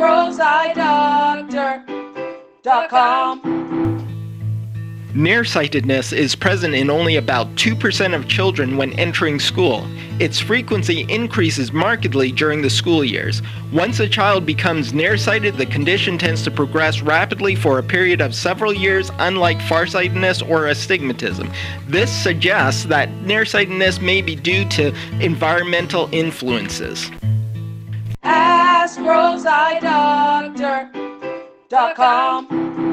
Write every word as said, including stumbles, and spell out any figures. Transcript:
rose eye doctor dot com. Nearsightedness is present in only about two percent of children when entering school. Its frequency increases markedly during the school years. Once a child becomes nearsighted, the condition tends to progress rapidly for a period of several years, unlike farsightedness or astigmatism. This suggests that nearsightedness may be due to environmental influences. Ask rose eye doctor dot com.